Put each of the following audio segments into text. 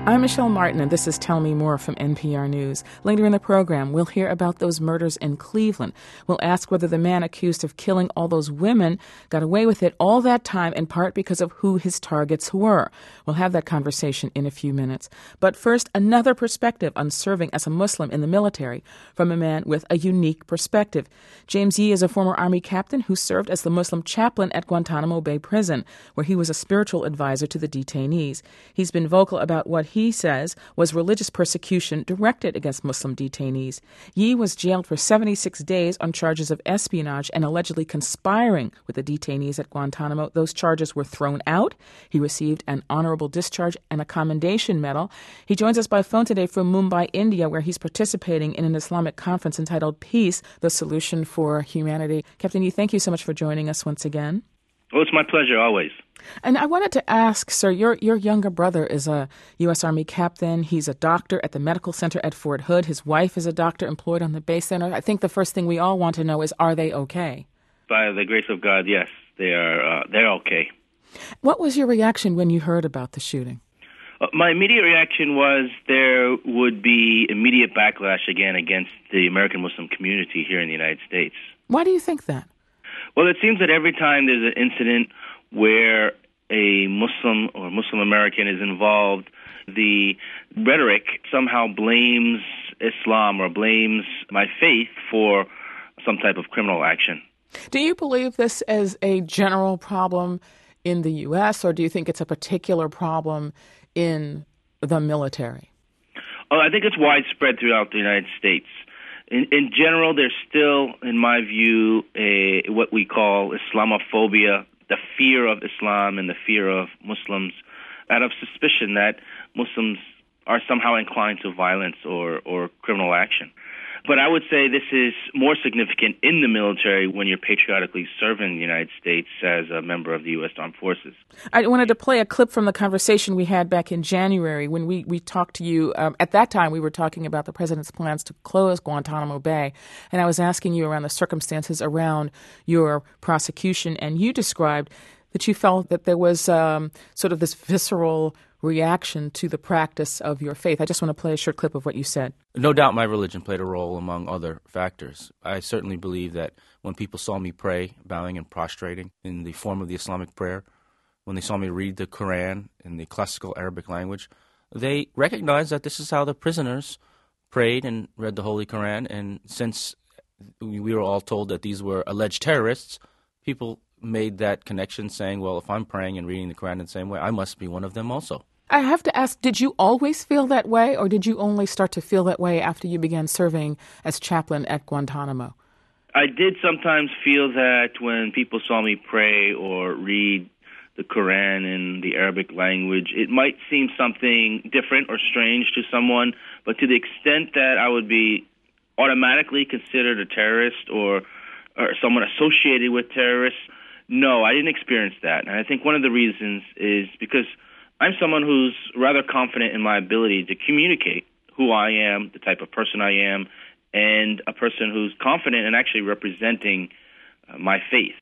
I'm Michelle Martin, and this is Tell Me More from NPR News. Later in the program, we'll hear about those murders in Cleveland. We'll ask whether the man accused of killing all those women got away with it all that time, in part because of who his targets were. We'll have that conversation in a few minutes. But first, another perspective on serving as a Muslim in the military from a man with a unique perspective. James Yee is a former Army captain who served as the Muslim chaplain at Guantanamo Bay Prison, where he was a spiritual advisor to the detainees. He's been vocal about what he says was religious persecution directed against Muslim detainees. Yee was jailed for 76 days on charges of espionage and allegedly conspiring with the detainees at Guantanamo. Those charges were thrown out. He received an honorable discharge and a commendation medal. He joins us by phone today from Mumbai, India, where he's participating in an Islamic conference entitled Peace, the Solution for Humanity. Captain Yee, thank you so much for joining us once again. Oh, it's my pleasure, always. And I wanted to ask, sir, your younger brother is a U.S. Army captain. He's a doctor at the medical center at Fort Hood. His wife is a doctor employed on the base center. I think the first thing we all want to know is, are they okay? By the grace of God, yes, they're okay. What was your reaction when you heard about the shooting? My immediate reaction was there would be immediate backlash again against the American Muslim community here in the United States. Why do you think that? Well, it seems that every time there's an incident where a Muslim or Muslim American is involved, the rhetoric somehow blames Islam or blames my faith for some type of criminal action. Do you believe this as a general problem in the U.S., or do you think it's a particular problem in the military? I think it's widespread throughout the United States. In general, there's still, in my view, what we call Islamophobia, the fear of Islam and the fear of Muslims, out of suspicion that Muslims are somehow inclined to violence or criminal action. But I would say this is more significant in the military when you're patriotically serving the United States as a member of the U.S. Armed Forces. I wanted to play a clip from the conversation we had back in January when we talked to you. At that time, we were talking about the president's plans to close Guantanamo Bay, and I was asking you around the circumstances around your prosecution, and you described that you felt that there was sort of this visceral reaction to the practice of your faith. I just want to play a short clip of what you said. No doubt my religion played a role among other factors. I certainly believe that when people saw me pray, bowing and prostrating in the form of the Islamic prayer, when they saw me read the Quran in the classical Arabic language, they recognized that this is how the prisoners prayed and read the Holy Quran. And since we were all told that these were alleged terrorists, people made that connection saying, well, if I'm praying and reading the Quran in the same way, I must be one of them also. I have to ask, did you always feel that way, or did you only start to feel that way after you began serving as chaplain at Guantanamo? I did sometimes feel that when people saw me pray or read the Quran in the Arabic language, it might seem something different or strange to someone, but to the extent that I would be automatically considered a terrorist or someone associated with terrorists, no, I didn't experience that. And I think one of the reasons is because I'm someone who's rather confident in my ability to communicate who I am, the type of person I am, and a person who's confident in actually representing my faith.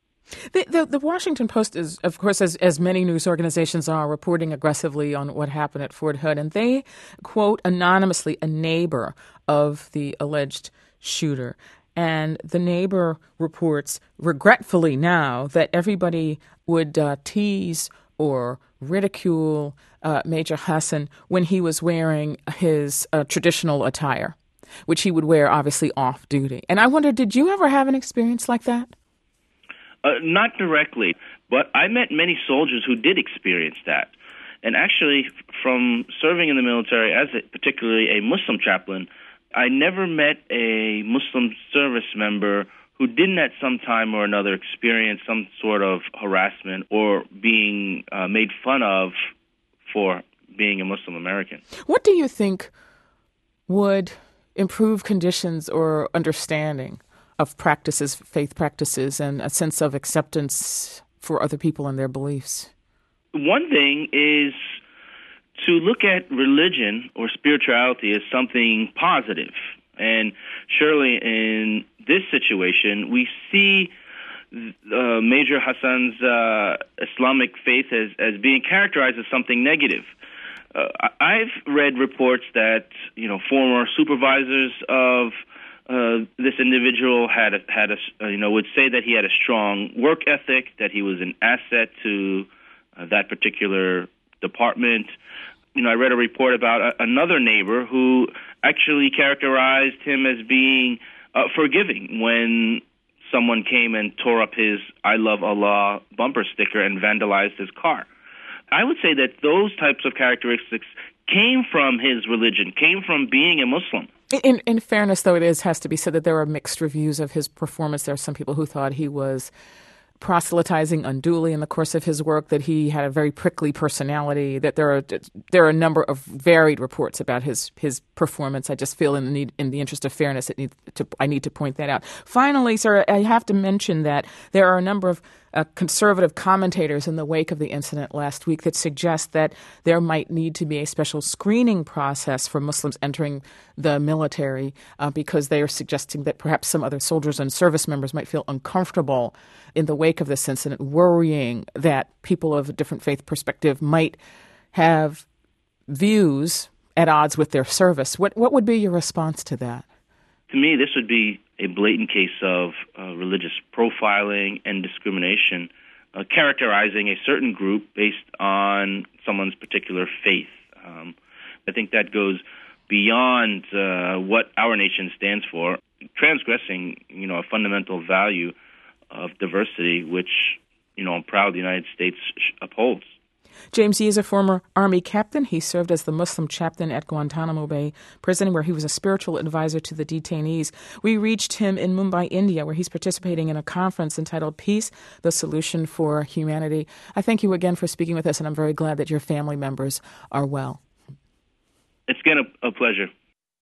The Washington Post is, of course, as many news organizations are, reporting aggressively on what happened at Fort Hood, and they quote anonymously a neighbor of the alleged shooter. And the neighbor reports regretfully now that everybody would tease or ridicule Major Hassan when he was wearing his traditional attire, which he would wear obviously off duty. And I wonder, did you ever have an experience like that? Not directly, but I met many soldiers who did experience that. And actually, from serving in the military as particularly a Muslim chaplain, I never met a Muslim service member who didn't at some time or another experience some sort of harassment or being made fun of for being a Muslim American. What do you think would improve conditions or understanding of practices, faith practices, and a sense of acceptance for other people and their beliefs? One thing is to look at religion or spirituality as something positive. And surely in this situation, we see Major Hassan's Islamic faith as being characterized as something negative. I've read reports that former supervisors of this individual would say that he had a strong work ethic, that he was an asset to that particular department. I read a report about another neighbor who actually characterized him as being forgiving when someone came and tore up his "I Love Allah" bumper sticker and vandalized his car. I would say that those types of characteristics came from his religion, came from being a Muslim. In fairness, though, has to be said that there are mixed reviews of his performance. There are some people who thought he was proselytizing unduly in the course of his work, that he had a very prickly personality, that there are a number of varied reports about his performance. I just feel in the interest of fairness, I need to point that out. Finally, sir, I have to mention that there are a number of conservative commentators in the wake of the incident last week that suggest that there might need to be a special screening process for Muslims entering the military because they are suggesting that perhaps some other soldiers and service members might feel uncomfortable in the wake of this incident, worrying that people of a different faith perspective might have views at odds with their service. What would be your response to that? To me, this would be a blatant case of religious profiling and discrimination, characterizing a certain group based on someone's particular faith. I think that goes beyond what our nation stands for, transgressing, a fundamental value of diversity, which, I'm proud the United States upholds. James Yee is a former Army captain. He served as the Muslim chaplain at Guantanamo Bay Prison, where he was a spiritual advisor to the detainees. We reached him in Mumbai, India, where he's participating in a conference entitled Peace, the Solution for Humanity. I thank you again for speaking with us, and I'm very glad that your family members are well. It's been a pleasure.